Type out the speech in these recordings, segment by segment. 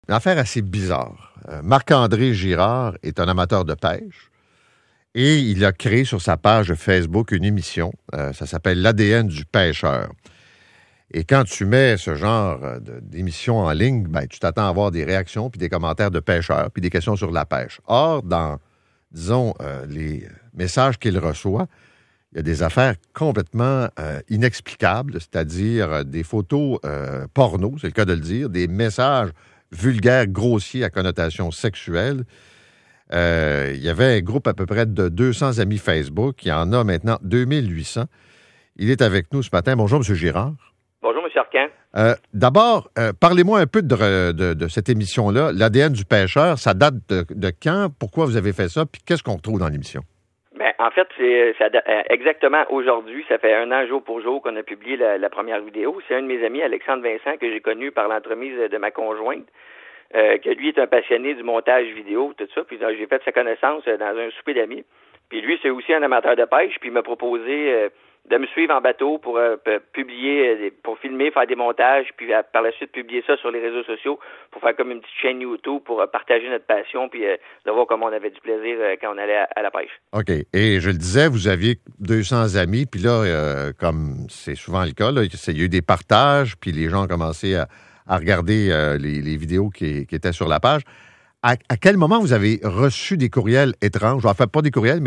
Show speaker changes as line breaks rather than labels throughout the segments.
Une affaire assez bizarre. Marc-André Girard est un amateur de pêche et il a créé sur sa page Facebook une émission. Ça s'appelle l'ADN du pêcheur. Et quand tu mets ce genre d'émission en ligne, ben, tu t'attends à avoir des réactions puis des commentaires de pêcheurs puis des questions sur la pêche. Or, dans, disons, les messages qu'il reçoit, il y a des affaires complètement inexplicables, c'est-à-dire des photos porno, c'est le cas de le dire, des messages vulgaires, grossiers à connotation sexuelle. Il y avait un groupe à peu près de 200 amis Facebook. Il y en a maintenant 2800. Il est avec nous ce matin. Bonjour, M. Girard.
Bonjour, M. Arcan.
D'abord, parlez-moi un peu de cette émission-là, l'ADN du pêcheur. Ça date de quand? Pourquoi vous avez fait ça? Puis qu'est-ce qu'on retrouve dans l'émission?
Ben, en fait, exactement aujourd'hui, ça fait 1 an jour pour jour qu'on a publié la première vidéo. C'est un de mes amis, Alexandre Vincent, que j'ai connu par l'entremise de ma conjointe, que lui est un passionné du montage vidéo, tout ça. Puis j'ai fait sa connaissance dans un souper d'amis. Puis lui, c'est aussi un amateur de pêche, puis il m'a proposé de me suivre en bateau pour publier, pour filmer, faire des montages, puis par la suite publier ça sur les réseaux sociaux pour faire comme une petite chaîne YouTube pour partager notre passion, puis de voir comment on avait du plaisir quand on allait à la pêche. OK.
Et je le disais, vous aviez 200 amis, puis là, comme c'est souvent le cas, là, il y a eu des partages, puis les gens ont commencé à regarder les vidéos qui étaient sur la page. À quel moment vous avez reçu des courriels étranges? Enfin, pas des courriels, mais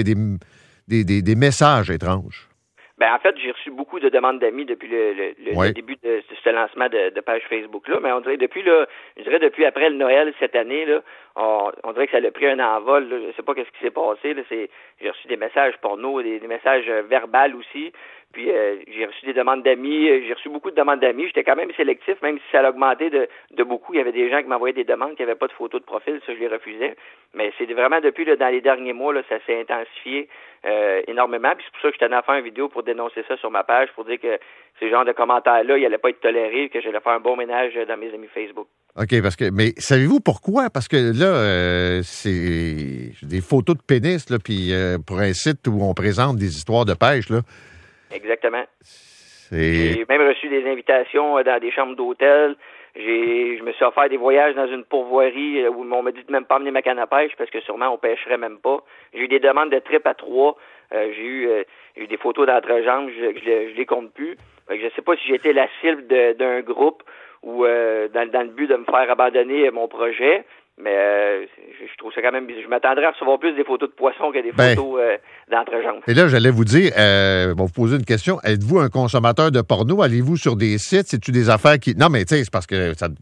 des messages étranges.
Ben, en fait, j'ai reçu beaucoup de demandes d'amis depuis le début de ce lancement de page Facebook-là, mais on dirait depuis après le Noël cette année, là, on dirait que ça a pris un envol, là. Je sais pas qu'est-ce qui s'est passé, là. J'ai reçu des messages porno, des messages verbales aussi, puis j'ai reçu des demandes d'amis, j'ai reçu beaucoup de demandes d'amis, j'étais quand même sélectif, même si ça a augmenté de beaucoup, il y avait des gens qui m'envoyaient des demandes qui n'avaient pas de photos de profil, ça je les refusais, mais c'est vraiment depuis, là, dans les derniers mois, là, ça s'est intensifié énormément, puis c'est pour ça que je tenais à faire une vidéo pour dénoncer ça sur ma page, pour dire que ces genres de commentaires-là, ils n'allaient pas être tolérés, que j'allais faire un bon ménage dans mes amis Facebook.
OK, mais savez-vous pourquoi? Parce que là, c'est des photos de pénis, là, puis pour un site où on présente des histoires de pêche, là.
Exactement. J'ai même reçu des invitations dans des chambres d'hôtel. Je me suis offert des voyages dans une pourvoirie où on m'a dit de même pas emmener ma canne à pêche parce que sûrement on pêcherait même pas. J'ai eu des demandes de trip à 3. J'ai eu des photos d'entrejambes, je les compte plus. Fait que je sais pas si j'ai été la cible d'un groupe ou dans le but de me faire abandonner mon projet. Mais je trouve ça quand même bizarre. Je m'attendrais à recevoir plus des photos de poissons que des photos d'entrejambes.
Et là, j'allais vous dire, vous poser une question. Êtes-vous un consommateur de porno? Allez-vous sur des sites? C'est-tu des affaires qui... Non, mais tu sais, c'est parce que ça...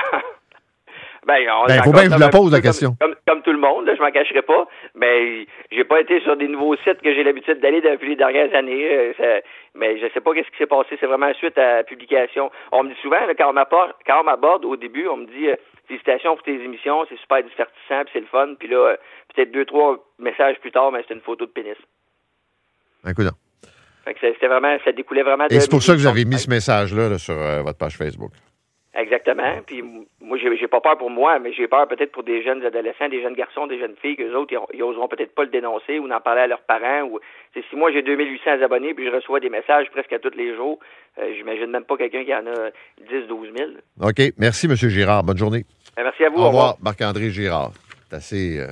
Il faut bien que je vous la pose, la question.
Comme tout le monde, là, je m'en cacherai pas, mais j'ai pas été sur des nouveaux sites que j'ai l'habitude d'aller depuis les dernières années. Mais je sais pas qu'est-ce qui s'est passé. C'est vraiment suite à la publication. On me dit souvent, là, quand on m'aborde au début, on me dit félicitations pour tes émissions, c'est super divertissant, puis c'est le fun. Puis là, peut-être 2-3 messages plus tard, mais c'était une photo de pénis.
Un coup d'an.
Fait que ça découlait vraiment de...
Et c'est pour ça que vous avez mis ce message-là là, sur votre page Facebook. Exactement.
Puis moi, j'ai pas peur pour moi, mais j'ai peur peut-être pour des jeunes adolescents, des jeunes garçons, des jeunes filles, qu'eux autres, ils oseront peut-être pas le dénoncer ou n'en parler à leurs parents. Ou si moi, j'ai 2800 abonnés puis je reçois des messages presque à tous les jours, j'imagine même pas quelqu'un qui en a 10-12 000.
OK. Merci, M. Girard. Bonne journée.
Merci à vous.
Au revoir. Marc-André Girard. C'est assez...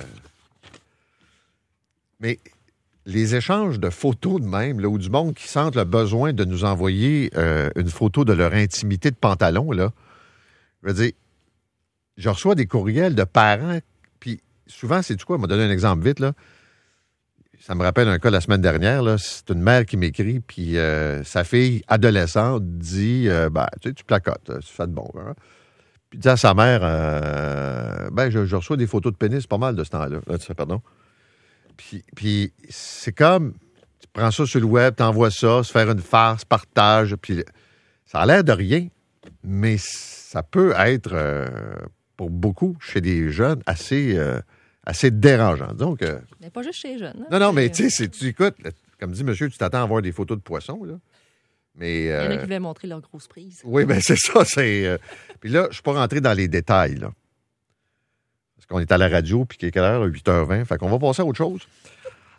Mais les échanges de photos de même, là, ou du monde qui sentent le besoin de nous envoyer une photo de leur intimité de pantalon, là, je veux dire, je reçois des courriels de parents, puis souvent, c'est du quoi? Elle m'a donné un exemple vite, là. Ça me rappelle un cas la semaine dernière, là. C'est une mère qui m'écrit, puis sa fille adolescente dit, tu sais, tu placotes, tu fais de bon, hein? Puis dit à sa mère, je reçois des photos de pénis pas mal de ce temps-là. Là, tu sais, pardon. Puis c'est comme, tu prends ça sur le web, t'envoies ça, se faire une farce, partage, puis ça a l'air de rien, mais ça peut être, pour beaucoup, chez des jeunes, assez dérangeant. Donc,
mais pas juste chez les jeunes.
Hein? Non, mais tu sais, tu écoutes, comme dit monsieur, tu t'attends à voir des photos de poissons, là. Mais,
il y en a qui veulent montrer leur grosse prise.
Oui, bien, c'est ça. Puis là, je ne suis pas rentré dans les détails, là. Parce qu'on est à la radio, puis qu'il est quelle heure? 8h20. Fait qu'on va passer à autre chose.